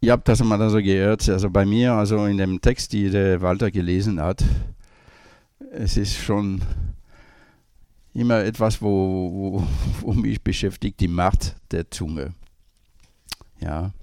Ihr habt das mal so gehört, also bei mir, also in dem Text, die der Walter gelesen hat, es ist schon immer etwas, wo mich beschäftigt, die Macht der Zunge. Ja,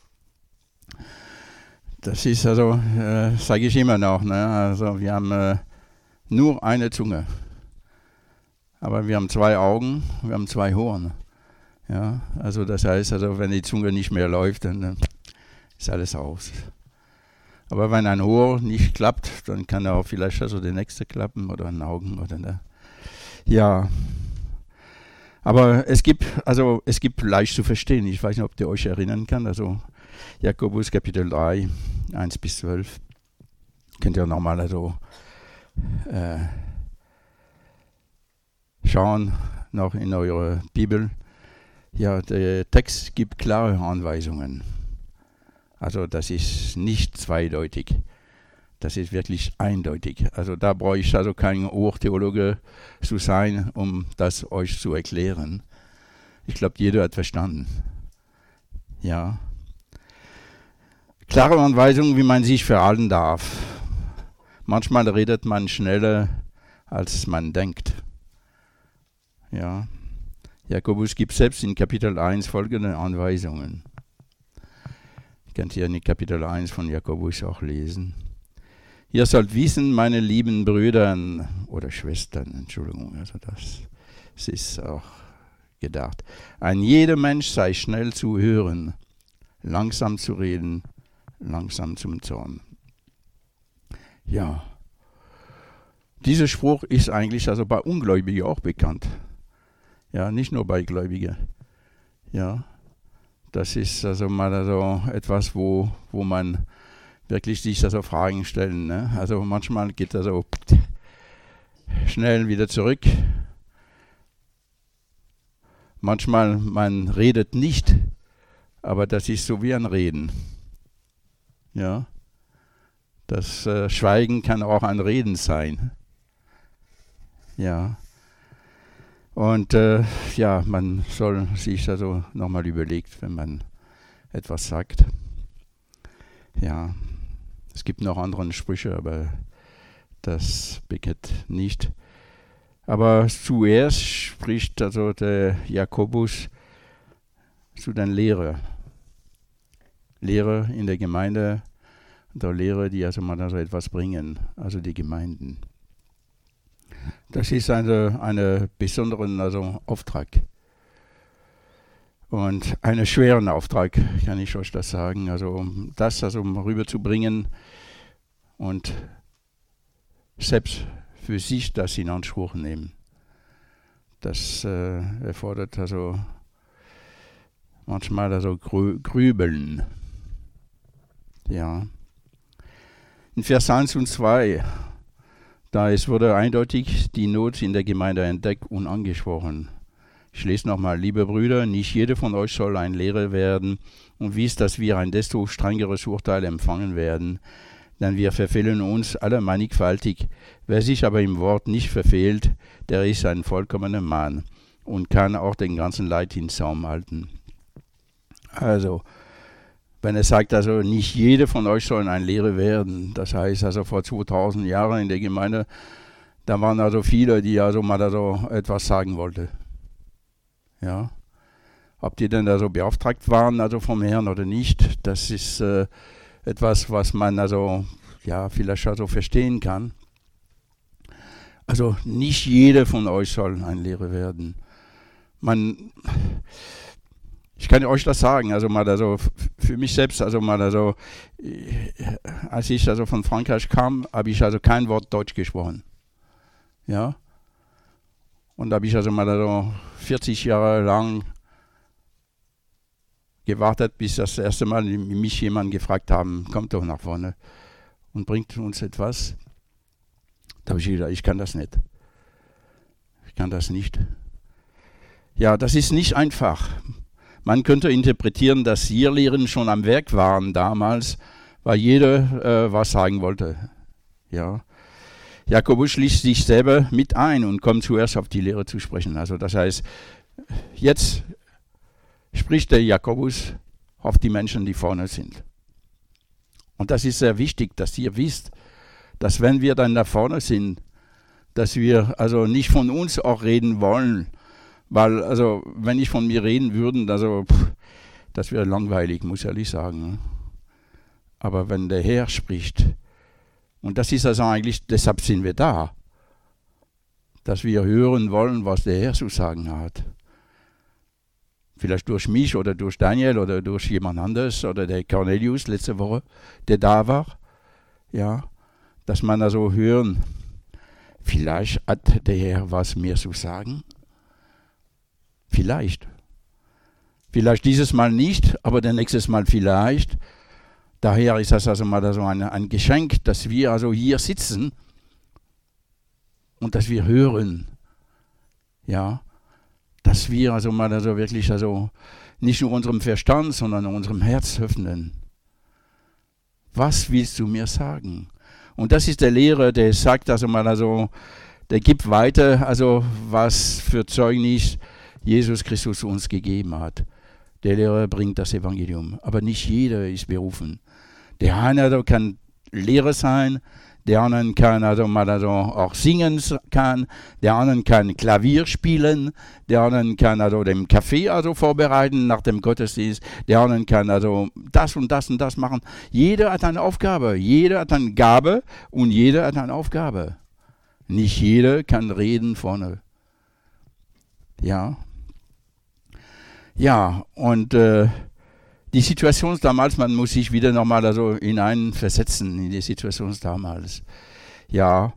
das ist also, sage ich immer noch, ne? Also wir haben nur eine Zunge, aber wir haben zwei Augen, wir haben zwei Ohren. Ja, also das heißt, also wenn die Zunge nicht mehr läuft, dann ist alles aus. Aber wenn ein Ohr nicht klappt, dann kann auch vielleicht also der nächste klappen oder ein Augen oder ne. Ja, aber es gibt leicht zu verstehen. Ich weiß nicht, ob ihr euch erinnern kann. Also Jakobus Kapitel 3, 1 bis 12. Könnt ihr nochmal also schauen, noch in eurer Bibel. Ja, der Text gibt klare Anweisungen. Also das ist nicht zweideutig. Das ist wirklich eindeutig. Also da brauche ich also kein Ohrtheologe zu sein, um das euch zu erklären. Ich glaube, jeder hat verstanden. Ja. Klare Anweisungen, wie man sich verhalten darf. Manchmal redet man schneller, als man denkt. Ja. Jakobus gibt selbst in Kapitel 1 folgende Anweisungen. Könnt ihr in Kapitel 1 von Jakobus auch lesen. Ihr sollt wissen, meine lieben Brüder oder Schwestern, Entschuldigung, also das ist auch gedacht. Ein jeder Mensch sei schnell zu hören, langsam zu reden, langsam zum Zorn. Ja, dieser Spruch ist eigentlich also bei Ungläubigen auch bekannt. Ja, nicht nur bei Gläubigen. Ja, das ist also mal also etwas, wo man wirklich sich also Fragen stellen. Ne? Also manchmal geht das so schnell wieder zurück. Manchmal man redet nicht, aber das ist so wie ein Reden. Ja, das Schweigen kann auch ein Reden sein. Ja. Und ja, man soll sich also nochmal überlegt, wenn man etwas sagt. Ja, es gibt noch andere Sprüche, aber das bekennt nicht. Aber zuerst spricht also der Jakobus zu den Lehrern. Lehrer in der Gemeinde, oder Lehrer, die also mal also etwas bringen, also die Gemeinden. Das ist eine besonderen also Auftrag. Und einen schweren Auftrag, kann ich euch das sagen. Also um das also rüberzubringen und selbst für sich das in Anspruch nehmen. Das erfordert also manchmal also Grübeln. Ja. In Vers 1 und 2, wurde eindeutig die Not in der Gemeinde entdeckt und angesprochen. Ich lese nochmal, liebe Brüder, nicht jeder von euch soll ein Lehrer werden und wisst, dass wir ein desto strengeres Urteil empfangen werden, denn wir verfehlen uns alle mannigfaltig. Wer sich aber im Wort nicht verfehlt, der ist ein vollkommener Mann und kann auch den ganzen Leid in Zaum halten. Also, wenn er sagt, also nicht jeder von euch soll ein Lehrer werden, das heißt also vor 2000 Jahren in der Gemeinde, da waren also viele, die also mal also etwas sagen wollten. Ja. Ob die denn also beauftragt waren, also vom Herrn oder nicht, das ist etwas, was man also ja vielleicht also verstehen kann. Also nicht jeder von euch soll ein Lehrer werden. Ich kann euch das sagen, also mal also für mich selbst, also mal also als ich also von Frankreich kam, habe ich also kein Wort Deutsch gesprochen. Ja. Und da habe ich also mal also 40 Jahre lang gewartet, bis das erste Mal mich jemand gefragt haben, kommt doch nach vorne und bringt uns etwas. Da habe ich gedacht, ich kann das nicht. Ich kann das nicht. Ja, das ist nicht einfach. Man könnte interpretieren, dass die Lehren schon am Werk waren damals, weil jeder was sagen wollte. Ja. Jakobus schließt sich selber mit ein und kommt zuerst auf die Lehre zu sprechen. Also das heißt, jetzt spricht der Jakobus auf die Menschen, die vorne sind. Und das ist sehr wichtig, dass ihr wisst, dass wenn wir dann da vorne sind, dass wir also nicht von uns auch reden wollen, weil also wenn ich von mir reden würde, also das wäre langweilig, muss ich ehrlich sagen. Aber wenn der Herr spricht, und das ist also eigentlich, deshalb sind wir da, dass wir hören wollen, was der Herr zu sagen hat. Vielleicht durch mich oder durch Daniel oder durch jemand anderes oder der Cornelius letzte Woche, der da war. Ja, dass man also hören, vielleicht hat der Herr was mehr zu sagen. Vielleicht. Vielleicht dieses Mal nicht, aber das nächste Mal vielleicht. Daher ist das also mal so ein Geschenk, dass wir also hier sitzen und dass wir hören. Ja, dass wir also mal also wirklich also nicht nur unserem Verstand, sondern unserem Herz öffnen. Was willst du mir sagen? Und das ist der Lehrer, der sagt also mal also, der gibt weiter, also was für Zeugnis Jesus Christus uns gegeben hat. Der Lehrer bringt das Evangelium, aber nicht jeder ist berufen. Der eine also kann Lehrer sein, der andere kann also mal also auch singen kann, der andere kann Klavier spielen, der andere kann also den Kaffee also vorbereiten nach dem Gottesdienst, der andere kann also das und das und das machen. Jeder hat eine Aufgabe, jeder hat eine Gabe und jeder hat eine Aufgabe. Nicht jeder kann reden vorne. Ja. Ja, und die Situation damals, man muss sich wieder nochmal also hineinversetzen in die Situation damals. Ja,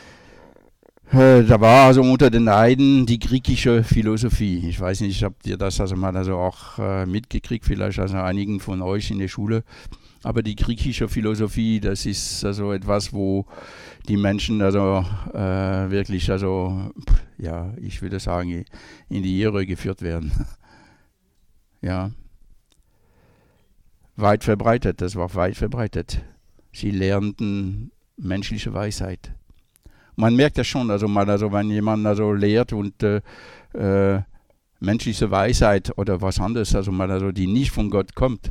da war also unter den Heiden die griechische Philosophie. Ich weiß nicht, habt ihr das also mal also auch mitgekriegt, vielleicht also einigen von euch in der Schule. Aber die griechische Philosophie, das ist also etwas, wo die Menschen also wirklich also, ja, ich würde sagen, in die Irre geführt werden. Ja. Weit verbreitet, das war weit verbreitet. Sie lernten menschliche Weisheit. Man merkt das schon, also mal, also wenn jemand also lehrt und menschliche Weisheit oder was anderes, also mal, also die nicht von Gott kommt,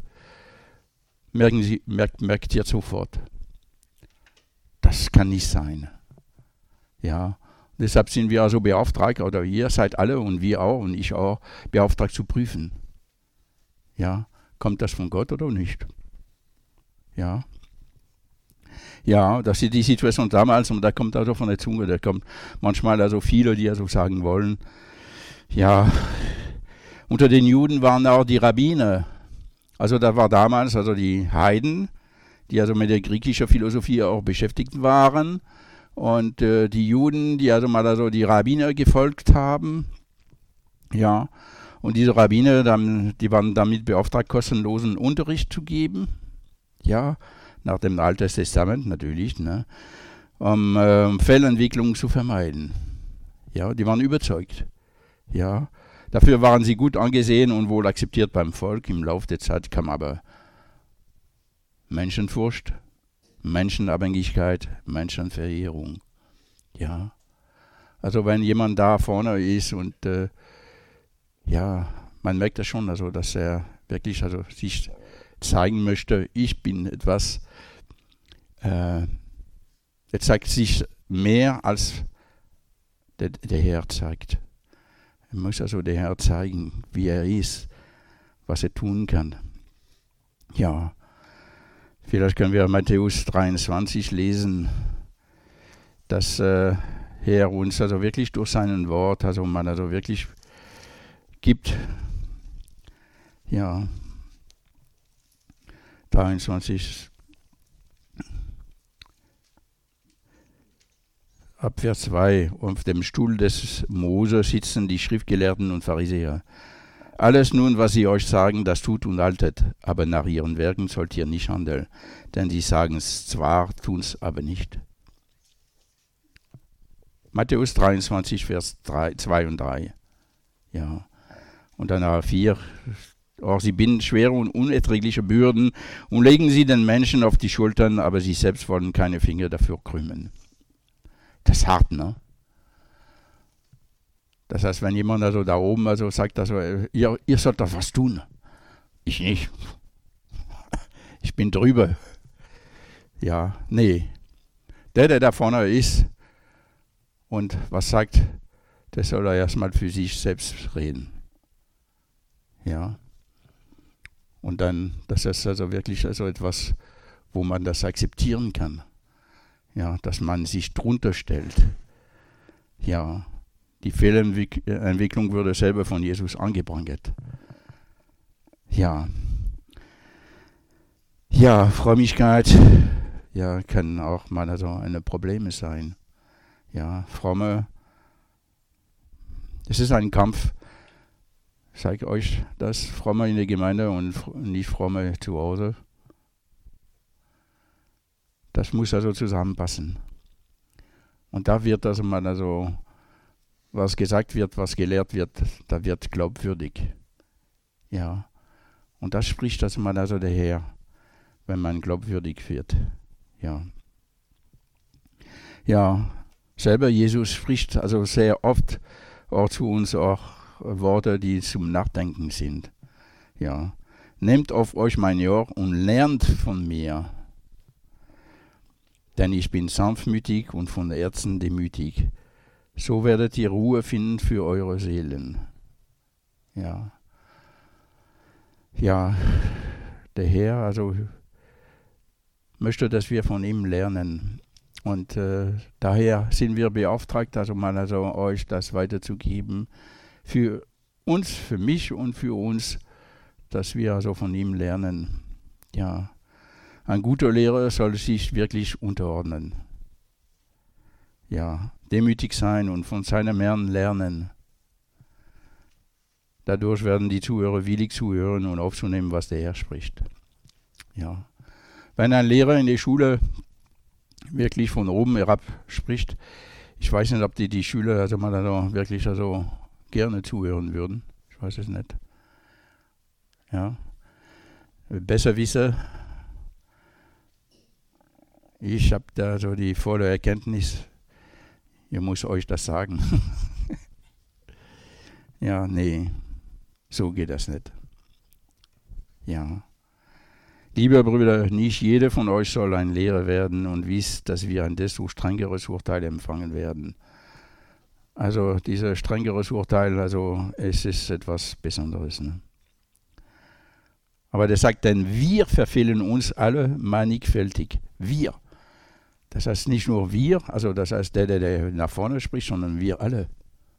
merkt ihr sofort. Das kann nicht sein. Ja. Deshalb sind wir also beauftragt, oder ihr seid alle und wir auch und ich auch, beauftragt zu prüfen. Ja. Kommt das von Gott oder nicht? Ja. Ja, das ist die Situation damals und da kommt also von der Zunge, da kommt manchmal also viele, die also sagen wollen, ja, unter den Juden waren auch die Rabbiner. Also da war damals also die Heiden, die also mit der griechischen Philosophie auch beschäftigt waren und die Juden, die also mal also die Rabbiner gefolgt haben. Ja. Und diese Rabbiner, die waren damit beauftragt, kostenlosen Unterricht zu geben. Ja, nach dem Alten Testament natürlich, ne, um Fehlentwicklung zu vermeiden. Ja, die waren überzeugt. Ja, dafür waren sie gut angesehen und wohl akzeptiert beim Volk. Im Laufe der Zeit kam aber Menschenfurcht, Menschenabhängigkeit, Menschenverehrung. Ja, also wenn jemand da vorne ist und ja, man merkt das schon, also dass er wirklich also sich zeigen möchte, ich bin etwas, er zeigt sich mehr als der Herr zeigt. Er muss also der Herr zeigen, wie er ist, was er tun kann. Ja, vielleicht können wir Matthäus 23 lesen, dass Herr uns also wirklich durch sein Wort, also man also wirklich gibt. Ja, 23 ab Vers 2. Auf dem Stuhl des Mose sitzen die Schriftgelehrten und Pharisäer. Alles nun, was sie euch sagen, das tut und haltet, aber nach ihren Werken sollt ihr nicht handeln, denn sie sagen es zwar, tun es aber nicht. Matthäus 23, Vers 2 und 3. Ja. Und dann 4, auch sie binden schwere und unerträgliche Bürden und legen sie den Menschen auf die Schultern, aber sie selbst wollen keine Finger dafür krümmen. Das ist hart, ne? Das heißt, wenn jemand also da oben also sagt, also, ihr sollt doch was tun. Ich nicht. Ich bin drüber. Ja, nee. Der da vorne ist und was sagt, der soll er erstmal für sich selbst reden. Ja. Und dann, das ist also wirklich also etwas, wo man das akzeptieren kann. Ja, dass man sich drunter stellt. Ja, die Fehlentwicklung wurde selber von Jesus angeprangert. Ja. Ja, Frömmigkeit, ja, kann auch mal also ein Problem sein. Ja, es ist ein Kampf. Ich sage euch das, Fromme in der Gemeinde und nicht Fromme zu Hause. Das muss also zusammenpassen. Und da wird also mal also, was gesagt wird, was gelehrt wird, da wird glaubwürdig. Ja. Und das spricht also mal also der Herr, wenn man glaubwürdig wird. Ja. Ja, selber Jesus spricht also sehr oft auch zu uns auch Worte, die zum Nachdenken sind. Ja. Nehmt auf euch mein Joch und lernt von mir. Denn ich bin sanftmütig und von Herzen demütig. So werdet ihr Ruhe finden für eure Seelen. Ja. Ja, der Herr also möchte, dass wir von ihm lernen. Und daher sind wir beauftragt, also mal also euch das weiterzugeben. Für uns, für mich und für uns, dass wir also von ihm lernen. Ja. Ein guter Lehrer soll sich wirklich unterordnen. Ja, demütig sein und von seinem Herrn lernen. Dadurch werden die Zuhörer willig zuhören und aufzunehmen, was der Herr spricht. Ja. Wenn ein Lehrer in der Schule wirklich von oben herab spricht, ich weiß nicht, ob die Schüler also mal also wirklich also gerne zuhören würden. Ich weiß es nicht. Ja. Besserwisser. Ich habe da so die volle Erkenntnis, ihr muss euch das sagen. Ja, nee, so geht das nicht. Ja. Liebe Brüder, nicht jeder von euch soll ein Lehrer werden und wisst, dass wir ein desto strengeres Urteil empfangen werden. Also dieses strengeres Urteil, also es ist etwas Besonderes. Ne? Aber der sagt, denn wir verfehlen uns alle mannigfältig. Wir. Das heißt nicht nur wir, also das heißt der nach vorne spricht, sondern wir alle.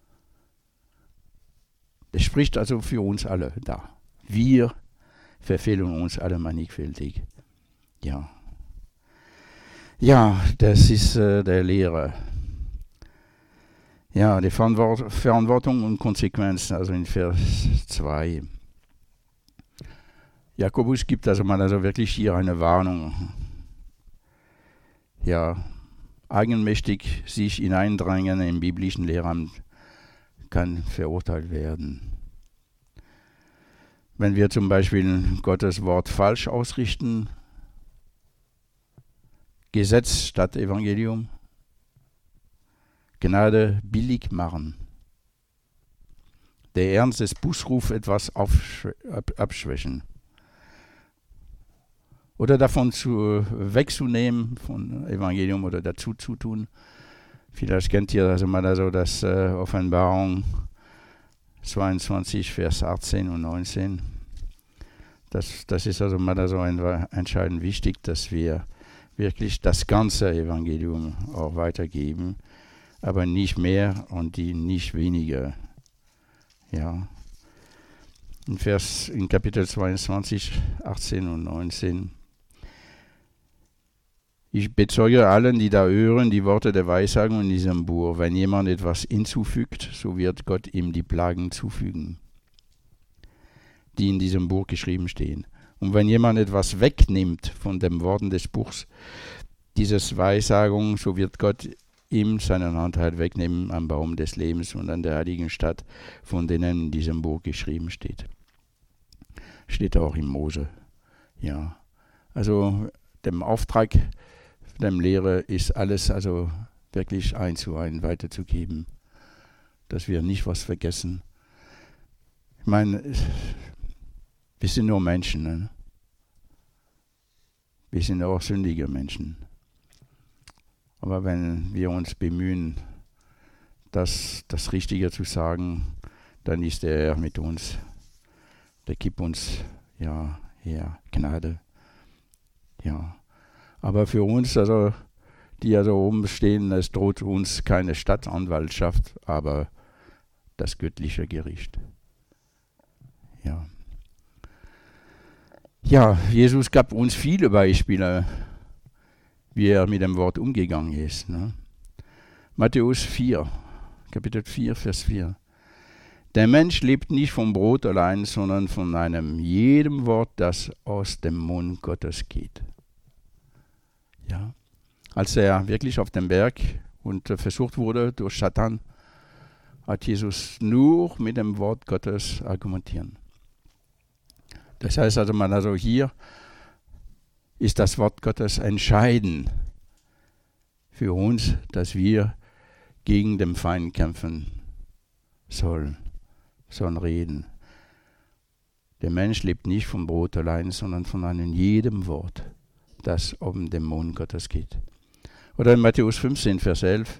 Das spricht also für uns alle da. Wir verfehlen uns alle mannigfältig. Ja. Ja, das ist der Lehrer. Ja, die Verantwortung und Konsequenzen, also in Vers 2. Jakobus gibt also mal also wirklich hier eine Warnung. Ja, eigenmächtig sich hineindrängen im biblischen Lehramt kann verurteilt werden. Wenn wir zum Beispiel Gottes Wort falsch ausrichten, Gesetz statt Evangelium, Gnade billig machen, der Ernst des Bußrufs etwas abschwächen oder davon wegzunehmen von Evangelium oder dazu zu tun. Vielleicht kennt ihr also mal also das Offenbarung 22, Vers 18 und 19. Das ist also mal also entscheidend wichtig, dass wir wirklich das ganze Evangelium auch weitergeben, aber nicht mehr und die nicht weniger. Ja. In Kapitel 22, 18 und 19. Ich bezeuge allen, die da hören, die Worte der Weissagung in diesem Buch. Wenn jemand etwas hinzufügt, so wird Gott ihm die Plagen zufügen, die in diesem Buch geschrieben stehen. Und wenn jemand etwas wegnimmt von den Worten des Buchs, dieses Weissagung, so wird Gott ihm seinen Anteil wegnehmen am Baum des Lebens und an der heiligen Stadt, von denen in diesem Buch geschrieben steht. Steht auch in Mose. Ja, also dem Auftrag dem Lehrer ist alles also wirklich 1 zu 1 weiterzugeben, dass wir nicht was vergessen. Ich meine, wir sind nur Menschen. Ne? Wir sind auch sündige Menschen. Aber wenn wir uns bemühen, das Richtige zu sagen, dann ist er mit uns. Der gibt uns, ja, Gnade. Ja. Aber für uns, also, die ja da oben stehen, es droht uns keine Staatsanwaltschaft, aber das göttliche Gericht. Ja. Ja, Jesus gab uns viele Beispiele, wie er mit dem Wort umgegangen ist. Ne? Matthäus 4, Kapitel 4, Vers 4. Der Mensch lebt nicht vom Brot allein, sondern von einem jedem Wort, das aus dem Mund Gottes geht. Ja. Als er wirklich auf dem Berg und versucht wurde durch Satan, hat Jesus nur mit dem Wort Gottes argumentieren. Das heißt also hier ist das Wort Gottes entscheidend für uns, dass wir gegen den Feind kämpfen sollen reden. Der Mensch lebt nicht vom Brot allein, sondern von einem jedem Wort, das um den Mund Gottes geht. Oder in Matthäus 15, Vers 11.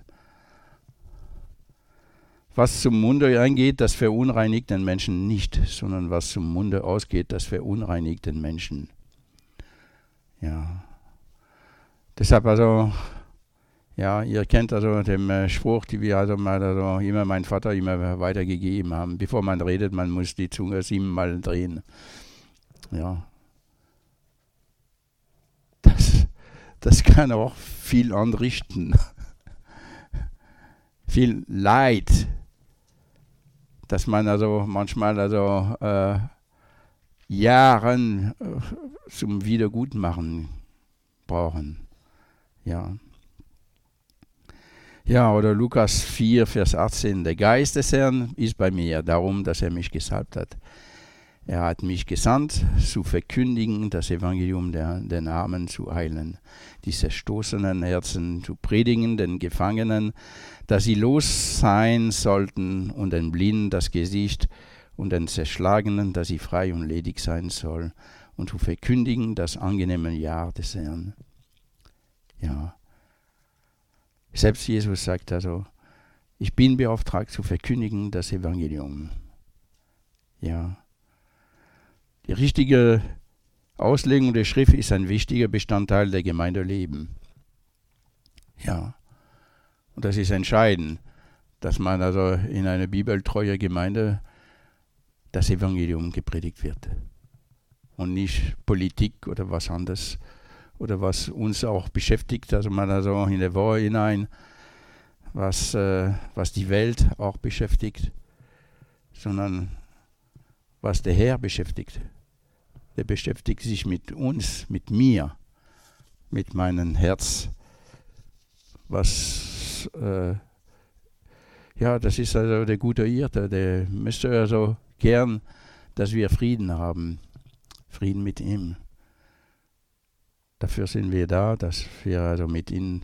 Was zum Munde eingeht, das verunreinigt den Menschen nicht, sondern was zum Munde ausgeht, das verunreinigt den Menschen. Ja. Deshalb also, ja, ihr kennt also den Spruch, die wir also mal immer mein Vater immer weitergegeben haben. Bevor man redet, man muss die Zunge 7-mal drehen. Ja. Das kann auch viel anrichten. Viel Leid, dass man also manchmal Jahren zum Wiedergutmachen brauchen. Ja. Ja, oder Lukas 4, Vers 18. Der Geist des Herrn ist bei mir, darum, dass er mich gesalbt hat. Er hat mich gesandt, zu verkündigen, das Evangelium den Armen zu heilen, die zerstoßenen Herzen zu predigen, den Gefangenen, dass sie los sein sollten, und den Blinden das Gesicht, und den Zerschlagenen, dass sie frei und ledig sein sollen, und zu verkündigen das angenehme Jahr des Herrn. Ja. Selbst Jesus sagt also, ich bin beauftragt zu verkündigen das Evangelium. Ja. Die richtige Auslegung der Schrift ist ein wichtiger Bestandteil der Gemeindeleben. Ja. Und das ist entscheidend, dass man also in einer bibeltreuen Gemeinde das Evangelium gepredigt wird. Und nicht Politik oder was anderes. Oder was uns auch beschäftigt, also man also in der Woche hinein, was die Welt auch beschäftigt, sondern was der Herr beschäftigt. Der beschäftigt sich mit uns, mit mir, mit meinem Herz. Das ist also der gute Hirte, der möchte also gern, dass wir Frieden haben, Frieden mit ihm. Dafür sind wir da, dass wir also mit ihm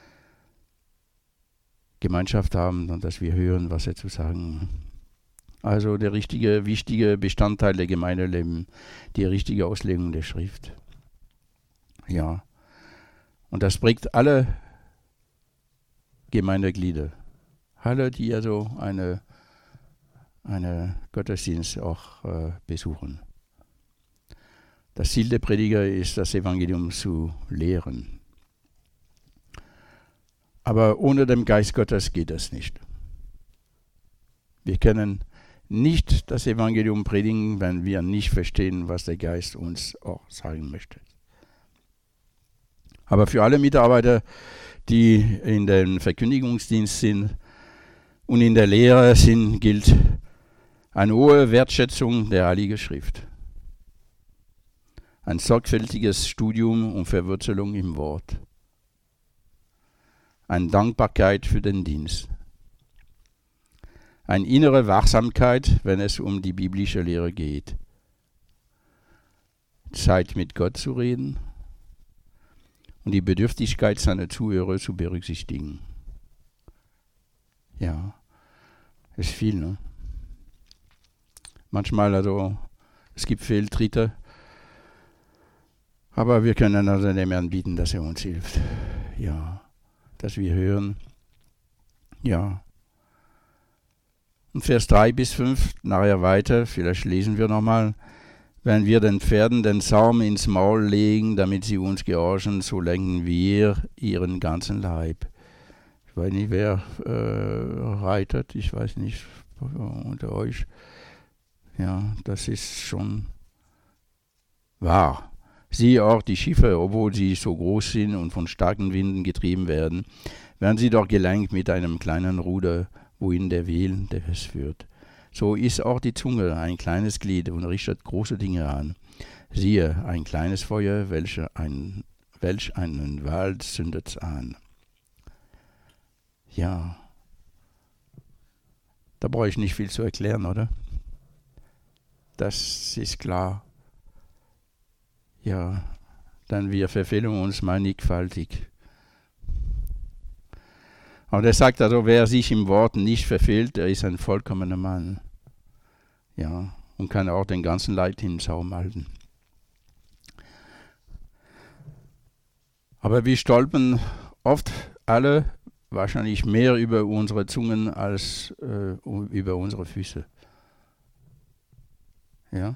Gemeinschaft haben und dass wir hören, was er zu sagen hat. Also der richtige, wichtige Bestandteil der Gemeindeleben, die richtige Auslegung der Schrift. Ja. Und das prägt alle Gemeindeglieder. Alle, die also eine Gottesdienst auch besuchen. Das Ziel der Prediger ist, das Evangelium zu lehren. Aber ohne den Geist Gottes geht das nicht. Wir können nicht das Evangelium predigen, wenn wir nicht verstehen, was der Geist uns auch sagen möchte. Aber für alle Mitarbeiter, die in dem Verkündigungsdienst sind und in der Lehre sind, gilt eine hohe Wertschätzung der Heiligen Schrift. Ein sorgfältiges Studium und Verwurzelung im Wort. Eine Dankbarkeit für den Dienst. Eine innere Wachsamkeit, wenn es um die biblische Lehre geht. Zeit mit Gott zu reden und die Bedürftigkeit seiner Zuhörer zu berücksichtigen. Ja, ist viel, ne? Manchmal, es gibt Fehltritte. Aber wir können also dem Herrn bitten, dass er uns hilft. Ja, dass wir hören. Ja. Und Vers 3 bis 5, nachher weiter, vielleicht lesen wir nochmal. Wenn wir den Pferden den Saum ins Maul legen, damit sie uns gehorchen, so lenken wir ihren ganzen Leib. Ich weiß nicht, wer reitet, ich weiß nicht, unter euch. Ja, das ist schon wahr. Siehe auch die Schiffe, obwohl sie so groß sind und von starken Winden getrieben werden sie doch gelenkt mit einem kleinen Ruder, wohin der Willen es führt. So ist auch die Zunge ein kleines Glied und richtet große Dinge an. Siehe, ein kleines Feuer, welch einen Wald zündet's an. Ja, da brauche ich nicht viel zu erklären, oder? Das ist klar. Ja, dann wir verfehlen uns mannigfaltig. Aber der sagt also, wer sich im Wort nicht verfehlt, der ist ein vollkommener Mann. Ja, und kann auch den ganzen Leib im Zaum halten. Aber wir stolpern oft alle wahrscheinlich mehr über unsere Zungen als über unsere Füße. Ja.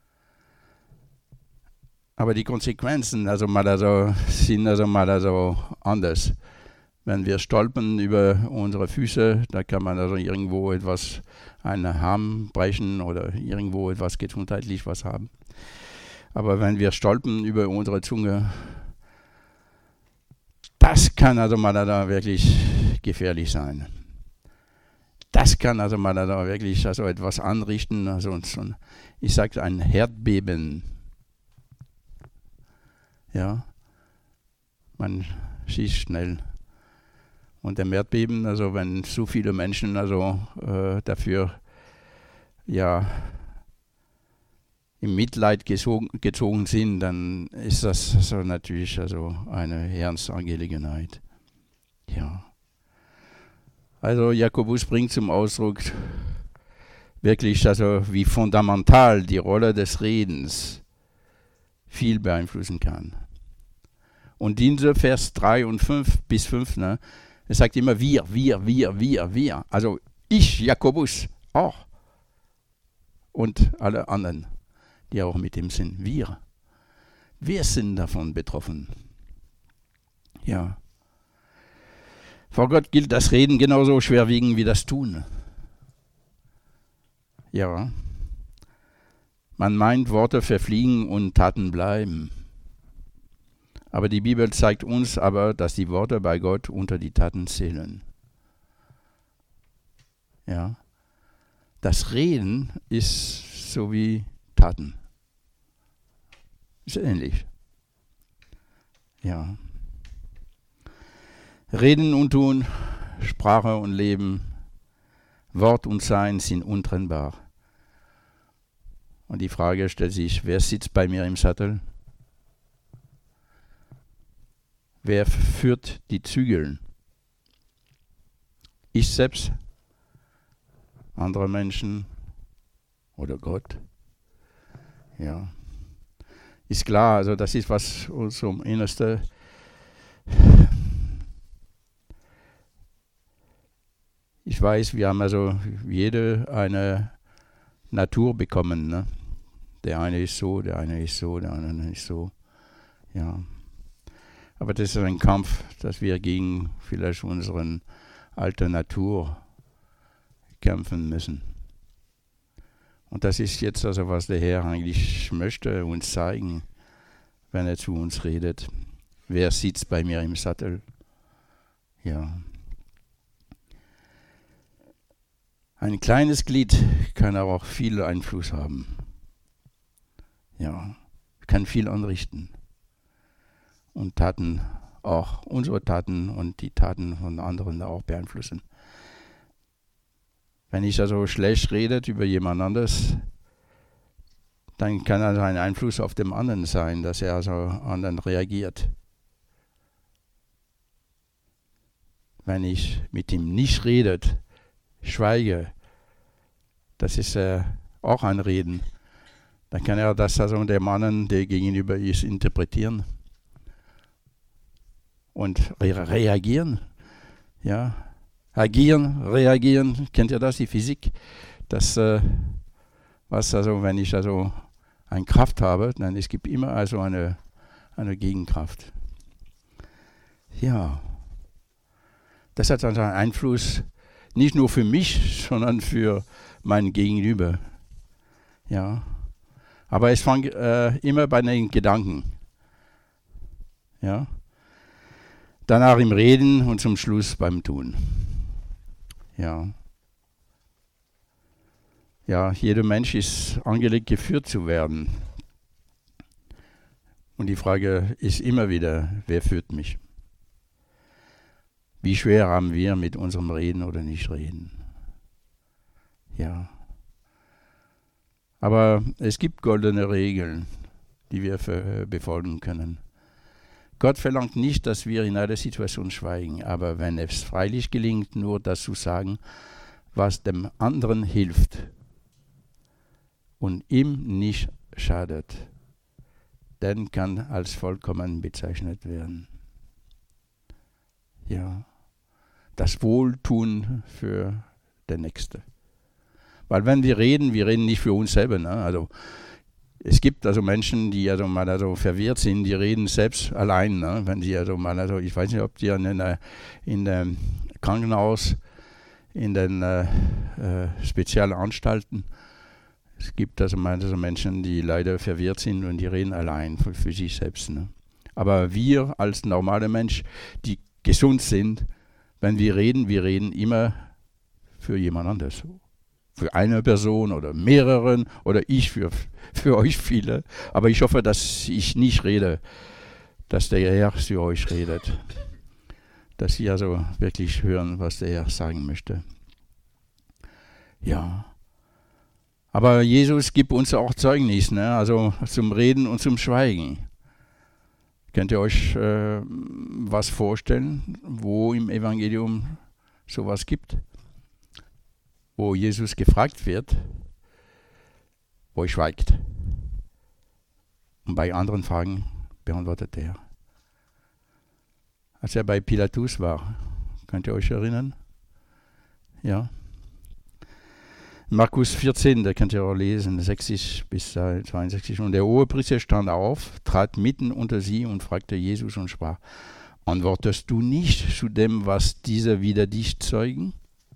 Aber die Konsequenzen sind anders. Wenn wir stolpern über unsere Füße, da kann man also irgendwo einen Arm brechen oder irgendwo etwas gesundheitlich was haben. Aber wenn wir stolpern über unsere Zunge, das kann also wirklich gefährlich sein. Das kann also wirklich etwas anrichten, ich sage ein Erdbeben. Ja, man schießt schnell. Und dem Erdbeben, also wenn so viele Menschen dafür ja im Mitleid gezogen sind, dann ist das natürlich eine Herzensangelegenheit. Ja. Also Jakobus bringt zum Ausdruck wirklich, wie fundamental die Rolle des Redens viel beeinflussen kann. Und diese Vers 3 und 5 bis 5, ne? Er sagt immer wir. Also ich, Jakobus, auch. Und alle anderen, die auch mit ihm sind. Wir. Wir sind davon betroffen. Ja. Vor Gott gilt das Reden genauso schwerwiegend wie das Tun. Ja. Man meint, Worte verfliegen und Taten bleiben. Aber die Bibel zeigt uns dass die Worte bei Gott unter die Taten zählen. Ja. Das Reden ist so wie Taten. Ist ähnlich. Ja. Reden und Tun, Sprache und Leben, Wort und Sein sind untrennbar. Und die Frage stellt sich, wer sitzt bei mir im Sattel? Wer führt die Zügel? Ich selbst, andere Menschen oder Gott? Ja, ist klar, also das ist was unserem Innersten. Ich weiß, wir haben jede eine Natur bekommen, ne? Der eine ist so, der eine ist so, der andere ist so. Ja. Aber das ist ein Kampf, dass wir gegen vielleicht unsere alte Natur kämpfen müssen. Und das ist jetzt was der Herr eigentlich möchte uns zeigen, wenn er zu uns redet. Wer sitzt bei mir im Sattel? Ja. Ein kleines Glied kann aber auch viel Einfluss haben. Ja, kann viel anrichten. Und Taten auch, unsere Taten und die Taten von anderen auch beeinflussen. Wenn ich schlecht rede über jemand anderes, dann kann ein Einfluss auf den anderen sein, dass er anderen reagiert. Wenn ich mit ihm nicht rede, schweige, das ist auch ein Reden. dann kann er das also der Mann, der gegenüber ist, interpretieren und reagieren. Ja, agieren, reagieren, kennt ihr das, die Physik? Das, was also, wenn ich also eine Kraft habe, dann es gibt immer also eine Gegenkraft. Ja, das hat also einen Einfluss nicht nur für mich, sondern für mein Gegenüber. Ja, aber es fängt immer bei den Gedanken. Ja, danach im Reden und zum Schluss beim Tun. Ja. Ja, jeder Mensch ist angelegt, geführt zu werden. Und die Frage ist immer wieder, wer führt mich? Wie schwer haben wir mit unserem Reden oder nicht reden? Ja. Aber es gibt goldene Regeln, die wir befolgen können. Gott verlangt nicht, dass wir in einer Situation schweigen, aber wenn es freilich gelingt, nur das zu sagen, was dem anderen hilft und ihm nicht schadet, dann kann als vollkommen bezeichnet werden. Ja, das Wohltun für den Nächsten. Weil wenn wir reden nicht für uns selber. Ne? Also es gibt also Menschen, die also mal also verwirrt sind, die reden selbst allein. Ne? Wenn sie also mal also, ich weiß nicht, ob die in dem Krankenhaus, in den speziellen Anstalten, es gibt also Menschen, die leider verwirrt sind und die reden allein für sich selbst. Ne? Aber wir als normale Menschen, die gesund sind, wenn wir reden immer für jemand anderes. Für eine Person oder mehreren oder ich für euch viele. Aber ich hoffe, dass ich nicht rede, dass der Herr für euch redet. Dass Sie also wirklich hören, was der Herr sagen möchte. Ja. Aber Jesus gibt uns auch Zeugnis, ne? Also zum Reden und zum Schweigen. Könnt ihr euch was vorstellen, wo im Evangelium sowas gibt? Wo Jesus gefragt wird, wo er schweigt. Und bei anderen Fragen beantwortet er. Als er bei Pilatus war, könnt ihr euch erinnern? Ja. Markus 14, da könnt ihr auch lesen, 60 bis 62. Und der Hohepriester stand auf, trat mitten unter sie und fragte Jesus und sprach: Antwortest du nicht zu dem, was diese wider dich zeugen?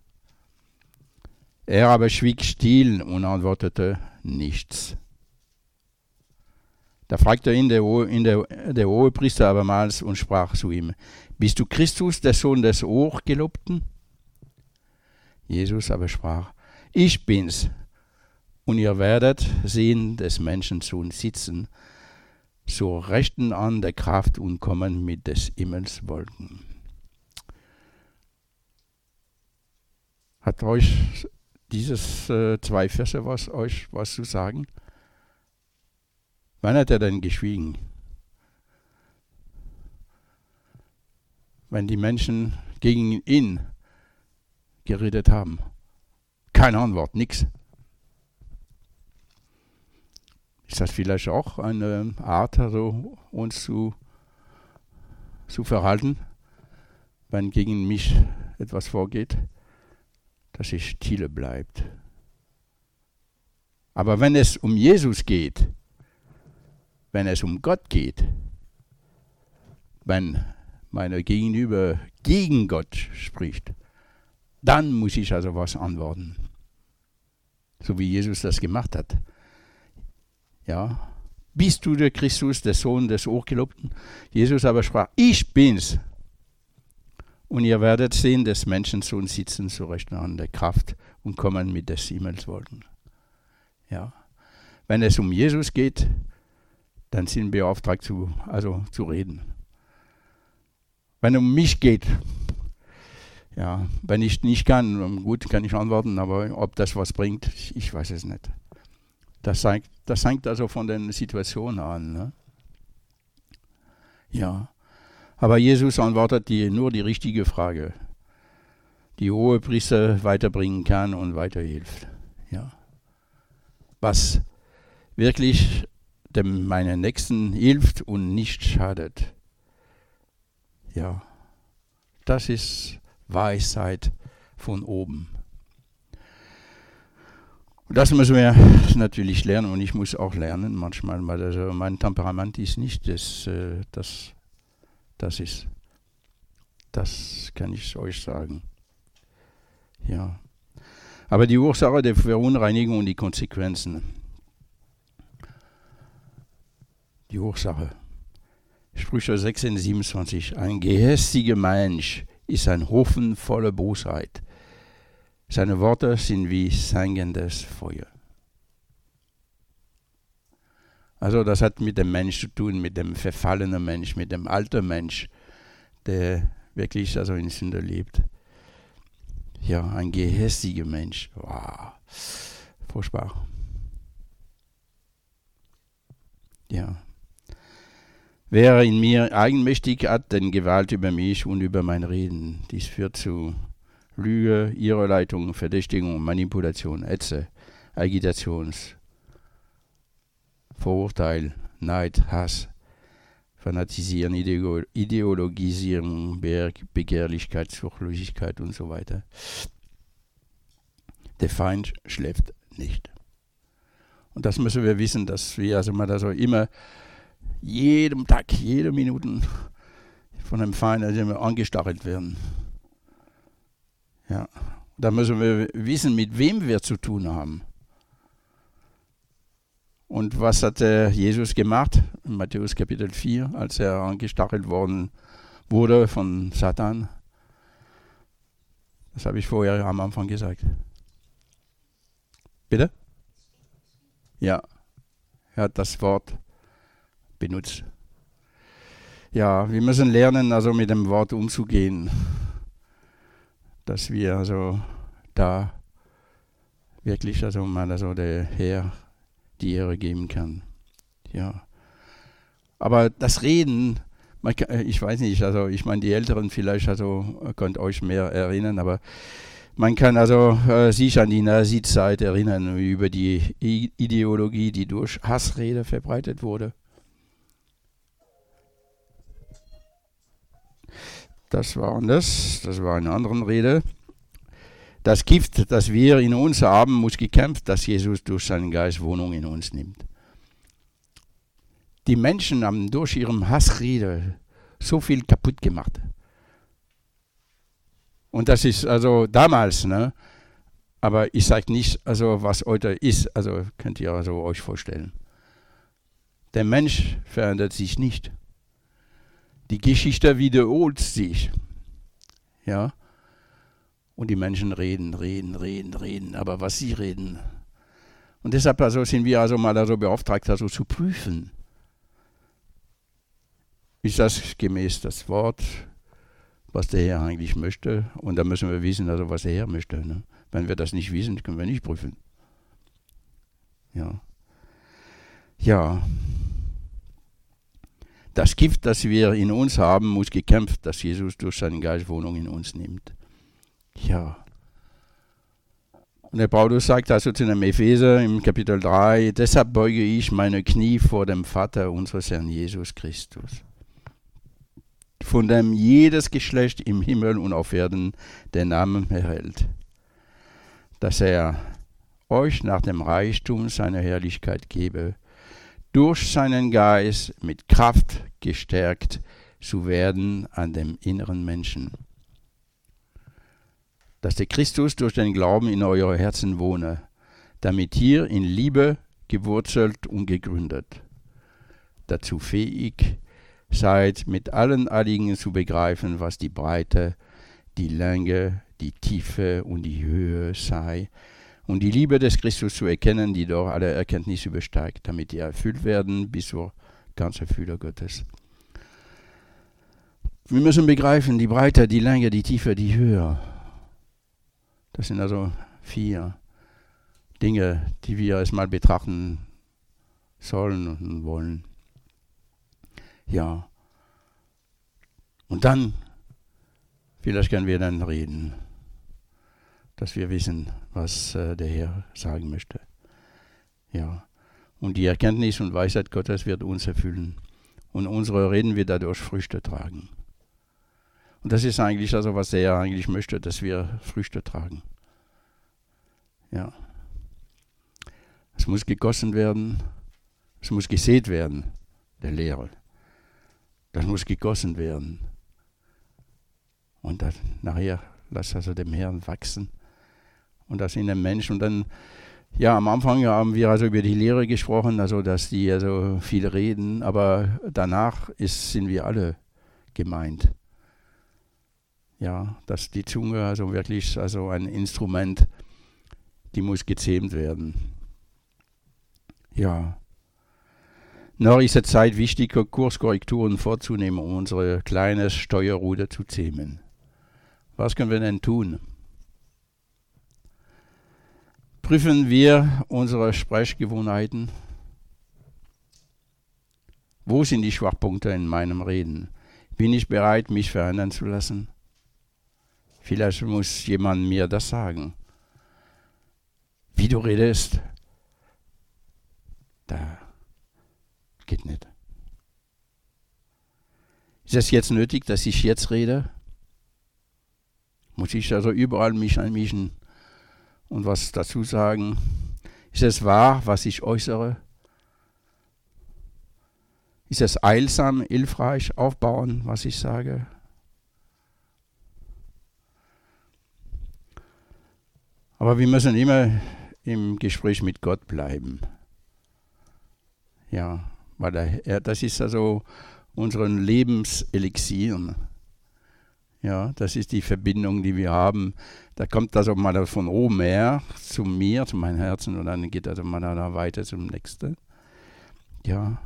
Er aber schwieg still und antwortete nichts. Da fragte ihn der Hohepriester abermals und sprach zu ihm: Bist du Christus, der Sohn des Hochgelobten? Jesus aber sprach: Ich bin's, und ihr werdet sehen des Menschensohn sitzen, zur Rechten an der Kraft und kommen mit des Himmels Wolken. Hat euch dieses zwei Verse euch was zu sagen? Wann hat er denn geschwiegen? Wenn die Menschen gegen ihn geredet haben. Keine Antwort, nichts. Ist das vielleicht auch eine Art, also uns zu verhalten, wenn gegen mich etwas vorgeht, dass ich stille bleibt? Aber wenn es um Jesus geht, wenn es um Gott geht, wenn meine Gegenüber gegen Gott spricht, dann muss ich also was antworten. So wie Jesus das gemacht hat. Ja. Bist du der Christus, der Sohn des Hochgelobten? Jesus aber sprach: Ich bin's. Und ihr werdet sehen des Menschensohn sitzen zur Rechten an der Kraft und kommen mit des Himmels Wolken. Ja. Wenn es um Jesus geht, dann sind wir beauftragt zu reden. Wenn es um mich geht, ja, wenn ich nicht kann, gut, kann ich antworten, aber ob das was bringt, ich weiß es nicht. Das hängt also von der Situation an. Ne? Ja, aber Jesus antwortet nur die richtige Frage, die Hohepriester weiterbringen kann und weiterhilft. Ja. Was wirklich dem meinen Nächsten hilft und nicht schadet. Ja, das ist Weisheit von oben. Und das müssen wir natürlich lernen und ich muss auch lernen manchmal, weil also mein Temperament ist nicht das ist. Das kann ich euch sagen. Ja. Aber die Ursache der Verunreinigung und die Konsequenzen. Die Ursache. Sprüche 16, 27. Ein gehässiger Mensch ist ein Haufen voller Bosheit. Seine Worte sind wie sengendes Feuer. Also das hat mit dem Mensch zu tun, mit dem verfallenen Mensch, mit dem alten Mensch, der wirklich also in Sünde lebt. Ja, ein gehässiger Mensch. Wow. Furchtbar. Ja. Wer in mir eigenmächtig hat, den Gewalt über mich und über mein Reden. Dies führt zu Lüge, Irreleitung, Verdächtigung, Manipulation, Hetze, Agitations, Vorurteil, Neid, Hass, Fanatisieren, Ideologisierung, Begehrlichkeit, Suchtlosigkeit und so weiter. Der Feind schläft nicht. Und das müssen wir wissen, dass wir also mal also immer jedem Tag, jede Minute von dem Feind also immer angestachelt werden. Ja, da müssen wir wissen, mit wem wir zu tun haben. Und was hat Jesus gemacht? In Matthäus Kapitel 4, als er angestachelt worden wurde von Satan. Das habe ich vorher am Anfang gesagt. Bitte? Ja, er hat das Wort benutzt. Ja, wir müssen lernen, also mit dem Wort umzugehen. Dass wir also da wirklich also mal also der Herr die Ehre geben kann. Ja. Aber das Reden, ich weiß nicht, also ich meine die Älteren vielleicht also könnt euch mehr erinnern, aber man kann also sich an die Nazi-Zeit erinnern über die Ideologie, die durch Hassrede verbreitet wurde. Das war eine andere Rede. Das Gift, das wir in uns haben, muss gekämpft, dass Jesus durch seinen Geist Wohnung in uns nimmt. Die Menschen haben durch ihren Hassrede so viel kaputt gemacht. Und das ist also damals, ne? Aber ich sage nicht, also was heute ist, also könnt ihr also euch vorstellen. Der Mensch verändert sich nicht. Die Geschichte wiederholt sich. Ja. Und die Menschen reden. Aber was sie reden. Und deshalb also sind wir also mal also beauftragt, also zu prüfen. Ist das gemäß das Wort, was der Herr eigentlich möchte? Und da müssen wir wissen, also was der Herr möchte. Ne? Wenn wir das nicht wissen, können wir nicht prüfen. Ja. Ja. Das Gift, das wir in uns haben, muss gekämpft, dass Jesus durch seinen Geist Wohnung in uns nimmt. Ja. Und der Paulus sagt also zu dem Epheser im Kapitel 3, deshalb beuge ich meine Knie vor dem Vater unseres Herrn Jesus Christus, von dem jedes Geschlecht im Himmel und auf Erden den Namen erhält, dass er euch nach dem Reichtum seiner Herrlichkeit gebe, durch seinen Geist mit Kraft gestärkt zu werden an dem inneren Menschen. Dass der Christus durch den Glauben in eure Herzen wohne, damit ihr in Liebe gewurzelt und gegründet, dazu fähig seid, mit allen Anliegen zu begreifen, was die Breite, die Länge, die Tiefe und die Höhe sei, und die Liebe des Christus zu erkennen, die doch alle Erkenntnis übersteigt, damit ihr erfüllt werden bis zur ganzen Fülle Gottes. Wir müssen begreifen, die Breite, die Länge, die Tiefe, die Höhe. Das sind also 4 Dinge, die wir erstmal betrachten sollen und wollen. Ja. Und dann, vielleicht können wir dann reden, dass wir wissen, was der Herr sagen möchte. Ja. Und die Erkenntnis und Weisheit Gottes wird uns erfüllen. Und unsere Reden wird dadurch Früchte tragen. Und das ist eigentlich also, was er eigentlich möchte, dass wir Früchte tragen. Ja. Es muss gegossen werden, es muss gesät werden, der Lehre. Das muss gegossen werden. Und dann nachher lass also dem Herrn wachsen. Und das in dem Menschen. Und dann, ja, am Anfang haben wir also über die Lehre gesprochen, also dass die also viel reden, aber danach sind wir alle gemeint. Ja, dass die Zunge also wirklich also ein Instrument, die muss gezähmt werden. Ja. Noch ist es Zeit, wichtige Kurskorrekturen vorzunehmen, um unsere kleine Steuerruder zu zähmen. Was können wir denn tun? Prüfen wir unsere Sprechgewohnheiten? Wo sind die Schwachpunkte in meinem Reden? Bin ich bereit, mich verändern zu lassen? Vielleicht muss jemand mir das sagen. Wie du redest, da geht nicht. Ist es jetzt nötig, dass ich jetzt rede? Muss ich also überall mich einmischen und was dazu sagen? Ist es wahr, was ich äußere? Ist es heilsam, hilfreich, aufbauend, was ich sage? Aber wir müssen immer im Gespräch mit Gott bleiben. Ja, weil das ist also unseren Lebenselixier. Ja, das ist die Verbindung, die wir haben. Da kommt also mal von oben her zu mir, zu meinem Herzen, und dann geht also mal da weiter zum nächsten. Ja.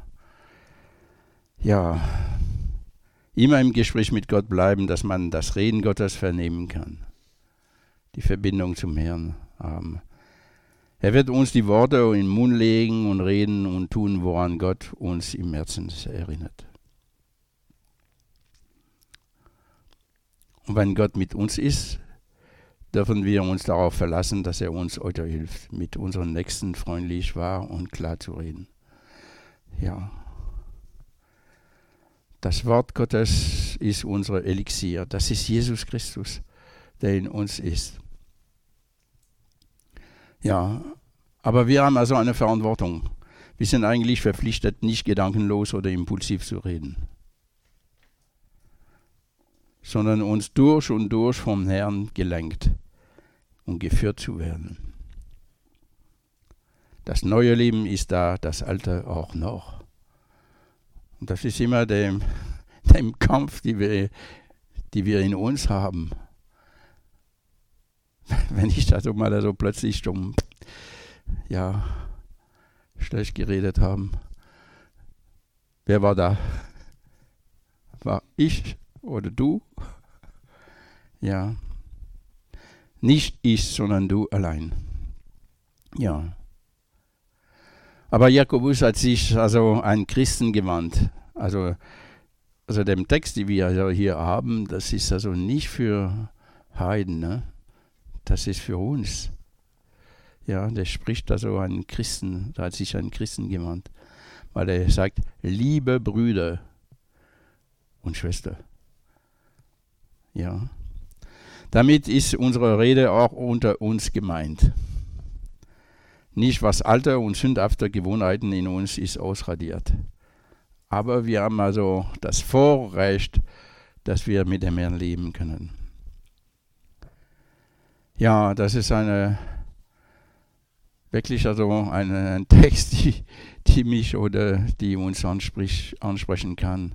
Ja. Immer im Gespräch mit Gott bleiben, dass man das Reden Gottes vernehmen kann. Die Verbindung zum Herrn haben. Er wird uns die Worte in den Mund legen und reden und tun, woran Gott uns im Herzen erinnert. Und wenn Gott mit uns ist, dürfen wir uns darauf verlassen, dass er uns heute hilft, mit unseren Nächsten freundlich, wahr und klar zu reden. Ja. Das Wort Gottes ist unser Elixier. Das ist Jesus Christus, der in uns ist. Ja, aber wir haben also eine Verantwortung. Wir sind eigentlich verpflichtet, nicht gedankenlos oder impulsiv zu reden, sondern uns durch und durch vom Herrn gelenkt und geführt zu werden. Das neue Leben ist da, das alte auch noch. Und das ist immer dem Kampf, die wir in uns haben. Wenn ich also mal so plötzlich schlecht geredet haben. Wer war da? War ich oder du? Ja. Nicht ich, sondern du allein. Ja. Aber Jakobus hat sich also an Christen gewandt. Also dem Text, den wir also hier haben, das ist also nicht für Heiden, ne? Das ist für uns. Ja, der spricht also an Christen, da hat sich an Christen gewandt, weil er sagt, liebe Brüder und Schwestern. Ja. Damit ist unsere Rede auch unter uns gemeint. Nicht, was alte und sündhafte Gewohnheiten in uns ist ausradiert. Aber wir haben also das Vorrecht, dass wir mit dem Herrn leben können. Ja, das ist wirklich also ein Text, die mich oder die uns ansprechen kann.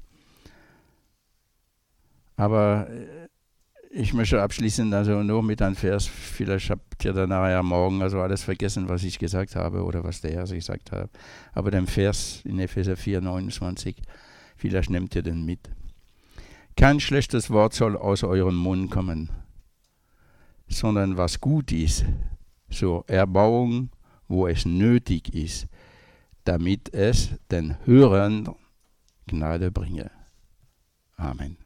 Aber ich möchte abschließen also nur mit einem Vers. Vielleicht habt ihr dann nachher morgen also alles vergessen, was ich gesagt habe oder was der Herr gesagt hat. Aber den Vers in Epheser 4,29, vielleicht nehmt ihr den mit. Kein schlechtes Wort soll aus eurem Mund kommen, sondern was gut ist, zur Erbauung, wo es nötig ist, damit es den Hörern Gnade bringe. Amen.